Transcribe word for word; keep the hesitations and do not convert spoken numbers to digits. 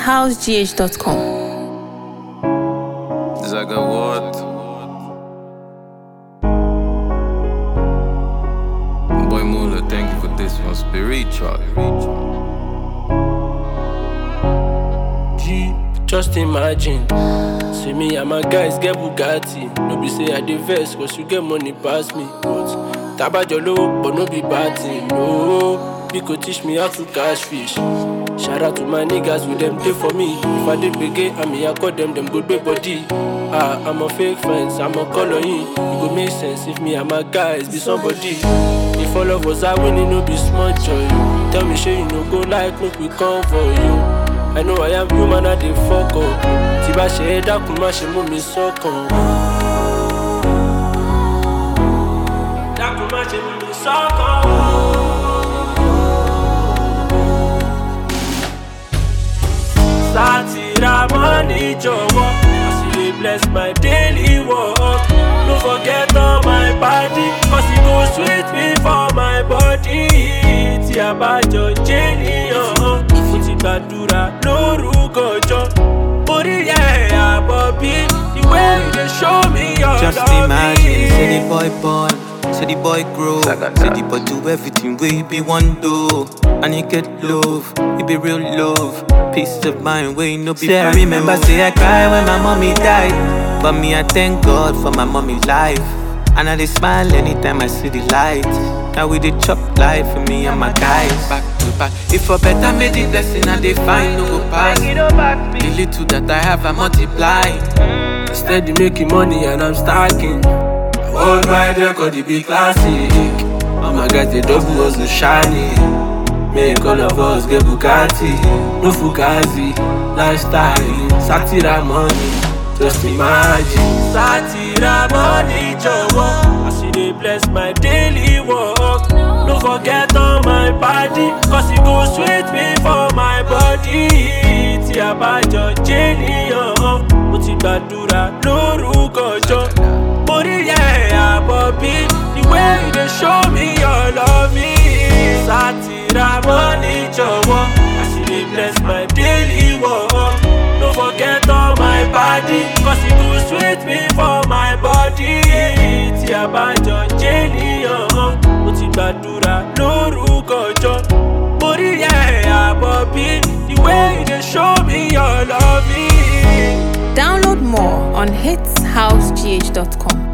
house g h dot com. Zaga what? Boy Mula, thank you for this one. Spiritual. G, just imagine. See me and my guys get Bugatti. No be say I dey vex, cause you get money pass me. But tabajo low, but no be bad thing. No, you could teach me how to catch fish. Shout out to my niggas with them day for me. If I did begin, I mean I call them them good big body. Ah, I'm a fake friends, I'm a color in. It go make sense if me and my guys be somebody. If all of us are winning, no be small joy. Tell me, sure you no go like, make we come for you. I know I am human, I dey fuck up. Tiba she dákun má ṣe mú mi sọ́kàn. Dákun má ṣe mú mi sọ́kàn. Satira money jọ̀wọ́, as you dey bless my daily work. No forget all my body, cause it go sweet me for my body. Tí a bá jọ jẹ́ níyàn, mo ti gbàdúrà lórúkọ ọjọ́. Orí ẹ̀ àbọ̀bí, the way you dey show me your love. Just imagine, say the boy born, say the boy grow, say the boy do everything we be one do. And he get love, it be real love, peace of mind, we no be. Say I remember, say I cry when my mommy died, but me I thank God for my mommy life. And I dey smile anytime I see the light. Now we dey chop life for me and my guys. Back to back. If for better made the blessing I dey find, no go pass. The little that I have I multiply. Steady making money and I'm stacking. Hold my record, it be classic. All my guys they double hustle shiny. Make all of us get Bugatti, no Fugazi, lifestyle, Satira money. Just imagine, Satira money jọ̀wọ́, as you dey bless my daily work. No forget all my body, cause it go sweet me for my body. Tí a bá jọ jẹ́ níyàn, mo ti gbàdúrà lórúkọ ọjọ́. Mo rí ẹ̀ àbọ̀bí, the way you dey show me your love me. Satira money jọ̀wọ́, as you dey bless my daily work. No forget all my body, cause it go sweet me for my body. Tí a bá jọ jẹ́ níyàn, mo ti gbàdúrà lórúkọ ọjọ́. Mo rí ẹ̀ àbọ̀bí, the way you dey show me your love me. Download more on hits house g h dot com.